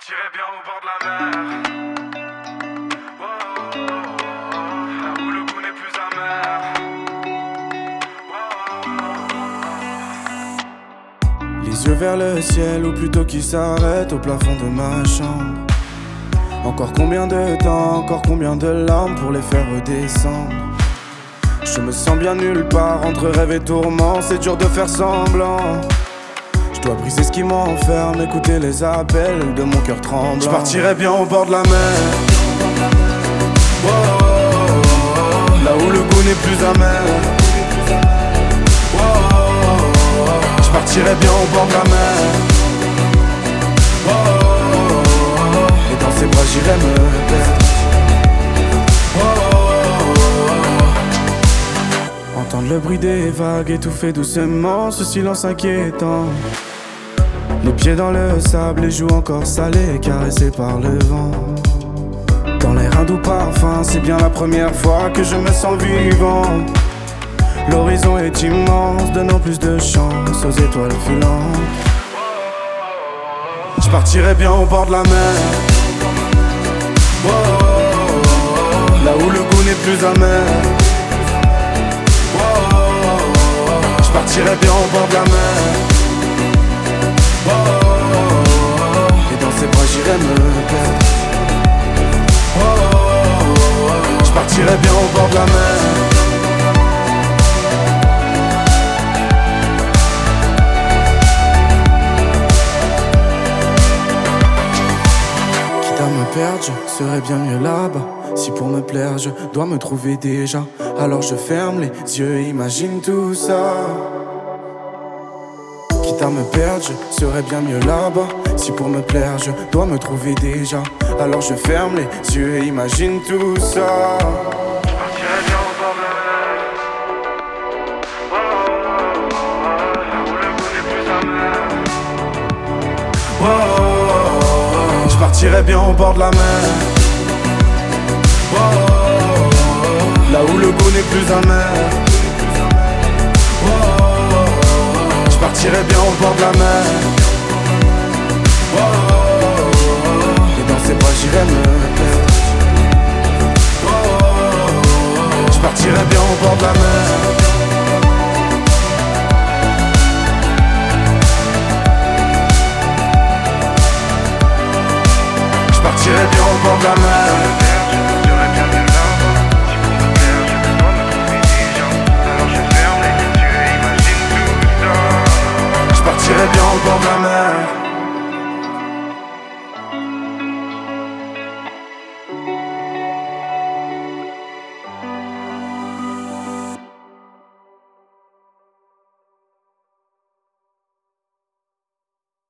partirais bien au bord de la mer. Oh, là où le goût n'est plus amer. Les yeux vers le ciel, ou plutôt qui s'arrête au plafond de ma chambre. Encore combien de temps, encore combien de larmes pour les faire redescendre. Je me sens bien nulle part, entre rêve et tourment, c'est dur de faire semblant. Je dois briser ce qui m'enferme, écouter les appels de mon cœur tremblant. Je partirais bien au bord de la mer. Oh, oh, oh, là où le goût n'est plus amer. Oh, oh, oh, je partirais bien au bord de la mer. Oh, oh, oh, et dans ses bras j'irais me perdre. Oh, oh, oh, entendre le bruit des vagues étouffer doucement ce silence inquiétant. Les pieds dans le sable, les joues encore salées, caressées par le vent. Dans l'air un doux parfum, c'est bien la première fois que je me sens vivant. L'horizon est immense, donnant plus de chance aux étoiles filantes. Je partirais bien au bord de la mer. Oh, oh, oh, là où le goût n'est plus amer. Oh, oh, oh, je partirais bien au bord de la mer. Oh, oh, oh, et dans ses bras j'irais me perdre. Oh, oh, oh, je partirais bien au bord de la mer. Quitte à me perdre, je serais bien mieux là-bas. Si pour me plaire, je dois me trouver déjà, alors je ferme les yeux et imagine tout ça. Quitte à me perdre, je serais bien mieux là-bas. Si pour me plaire, je dois me trouver déjà, alors je ferme les yeux et imagine tout ça. je partirais bien au bord de la mer. Oh, oh, oh, là où le goût n'est plus amer. Oh, oh, oh, je partirais bien au bord de la mer. Oh, oh, oh, là où le goût n'est plus amer. Oh, oh, oh, je partirais bien au bord de la mer. Oh, oh, oh, et dans ses bras j'irais me perdre. Oh, oh, oh, je partirais bien au bord de la mer. Je partirais bien au bord de la mer. J'aurais bien mieux là-bas. Si pour me plaire, je dois me trouver déjà, alors je ferme les yeux et imagine tout ça. Je partirais bien au bord de la mer.